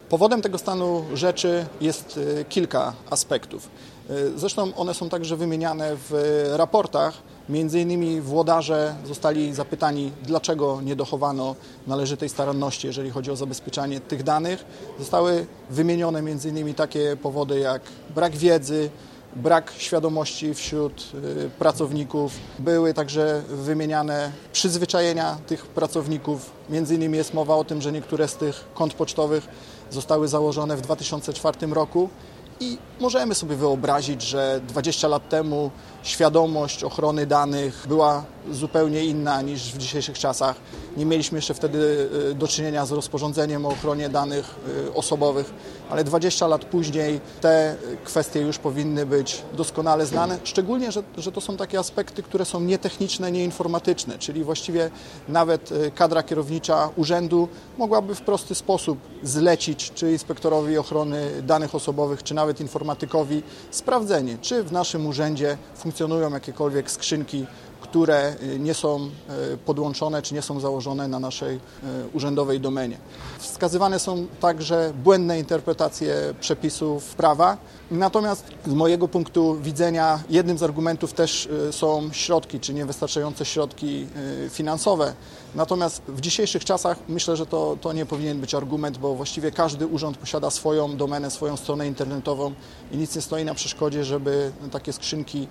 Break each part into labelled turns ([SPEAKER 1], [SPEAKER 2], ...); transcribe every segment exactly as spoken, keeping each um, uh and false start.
[SPEAKER 1] Powodem tego stanu rzeczy jest kilka aspektów. Zresztą one są także wymieniane w raportach. Między innymi włodarze zostali zapytani, dlaczego nie dochowano należytej staranności, jeżeli chodzi o zabezpieczanie tych danych. Zostały wymienione między innymi takie powody jak brak wiedzy, brak świadomości wśród pracowników. Były także wymieniane przyzwyczajenia tych pracowników. Między innymi jest mowa o tym, że niektóre z tych kont pocztowych zostały założone w dwa tysiące czwartym roku. I możemy sobie wyobrazić, że dwadzieścia lat temu świadomość ochrony danych była zupełnie inna niż w dzisiejszych czasach. Nie mieliśmy jeszcze wtedy do czynienia z rozporządzeniem o ochronie danych osobowych, ale dwadzieścia lat później te kwestie już powinny być doskonale znane, szczególnie, że, że to są takie aspekty, które są nietechniczne, nieinformatyczne, czyli właściwie nawet kadra kierownicza urzędu mogłaby w prosty sposób zlecić czy inspektorowi ochrony danych osobowych, czy nawet informatykowi sprawdzenie, czy w naszym urzędzie funkcjonują jakiekolwiek skrzynki, które nie są podłączone czy nie są założone na naszej urzędowej domenie. Wskazywane są także błędne interpretacje przepisów prawa, natomiast z mojego punktu widzenia jednym z argumentów też są środki, czy niewystarczające środki finansowe. Natomiast w dzisiejszych czasach myślę, że to, to nie powinien być argument, bo właściwie każdy urząd posiada swoją domenę, swoją stronę internetową i nic nie stoi na przeszkodzie, żeby takie skrzynki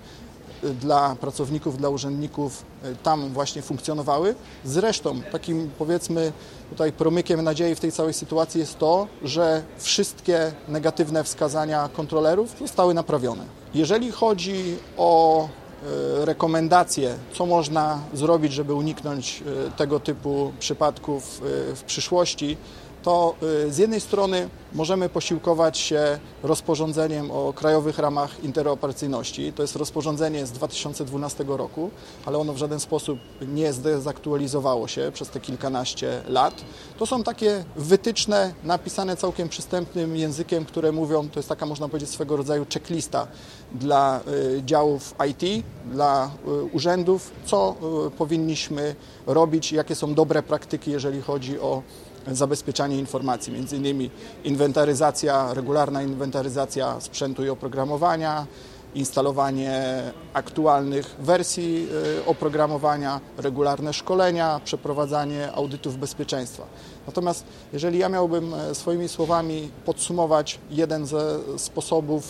[SPEAKER 1] dla pracowników, dla urzędników tam właśnie funkcjonowały. Zresztą takim, powiedzmy, tutaj promykiem nadziei w tej całej sytuacji jest to, że wszystkie negatywne wskazania kontrolerów zostały naprawione. Jeżeli chodzi o rekomendacje, co można zrobić, żeby uniknąć tego typu przypadków w przyszłości, to z jednej strony możemy posiłkować się rozporządzeniem o krajowych ramach interoperacyjności. To jest rozporządzenie z dwa tysiące dwunastego roku, ale ono w żaden sposób nie zdezaktualizowało się przez te kilkanaście lat. To są takie wytyczne napisane całkiem przystępnym językiem, które mówią, to jest taka, można powiedzieć, swego rodzaju checklista dla działów I T, dla urzędów, co powinniśmy robić, jakie są dobre praktyki, jeżeli chodzi o zabezpieczanie informacji, między innymi inwentaryzacja, regularna inwentaryzacja sprzętu i oprogramowania, instalowanie aktualnych wersji oprogramowania, regularne szkolenia, przeprowadzanie audytów bezpieczeństwa. Natomiast jeżeli ja miałbym swoimi słowami podsumować jeden ze sposobów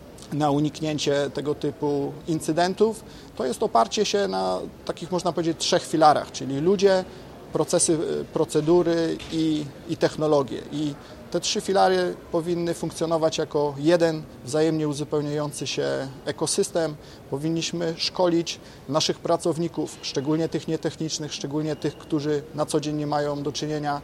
[SPEAKER 1] na uniknięcie tego typu incydentów, to jest oparcie się na takich, można powiedzieć, trzech filarach, czyli ludzie, procesy, procedury i, i technologie. I te trzy filary powinny funkcjonować jako jeden wzajemnie uzupełniający się ekosystem. Powinniśmy szkolić naszych pracowników, szczególnie tych nietechnicznych, szczególnie tych, którzy na co dzień nie mają do czynienia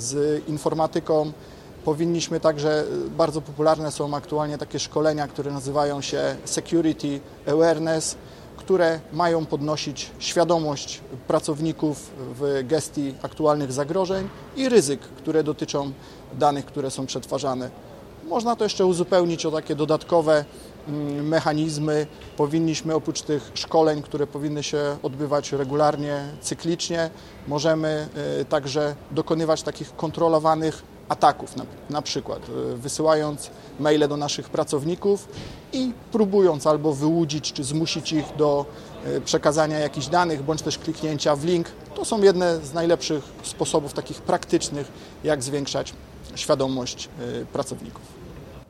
[SPEAKER 1] z informatyką. Powinniśmy także, bardzo popularne są aktualnie takie szkolenia, które nazywają się Security Awareness, które mają podnosić świadomość pracowników w gestii aktualnych zagrożeń i ryzyk, które dotyczą danych, które są przetwarzane. Można to jeszcze uzupełnić o takie dodatkowe mechanizmy. Powinniśmy oprócz tych szkoleń, które powinny się odbywać regularnie, cyklicznie, możemy także dokonywać takich kontrolowanych ataków, na, na przykład wysyłając maile do naszych pracowników i próbując albo wyłudzić czy zmusić ich do przekazania jakichś danych, bądź też kliknięcia w link. To są jedne z najlepszych sposobów takich praktycznych, jak zwiększać świadomość pracowników.